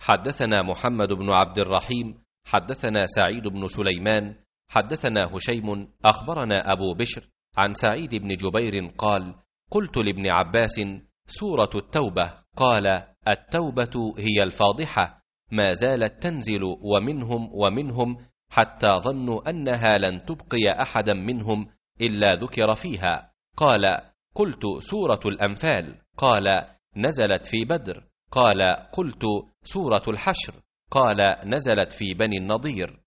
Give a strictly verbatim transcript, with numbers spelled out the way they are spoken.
حدثنا محمد بن عبد الرحيم حدثنا سعيد بن سليمان حدثنا هشيم أخبرنا أبو بشر عن سعيد بن جبير قال: قلت لابن عباس: سورة التوبة؟ قال: التوبة هي الفاضحة، ما زالت تنزل ومنهم ومنهم حتى ظنوا أنها لن تبقي أحدا منهم إلا ذكر فيها. قال: قلت: سورة الأنفال؟ قال: نزلت في بدر. قال: قلت: سورة الحشر؟ قال: نزلت في بني النضير.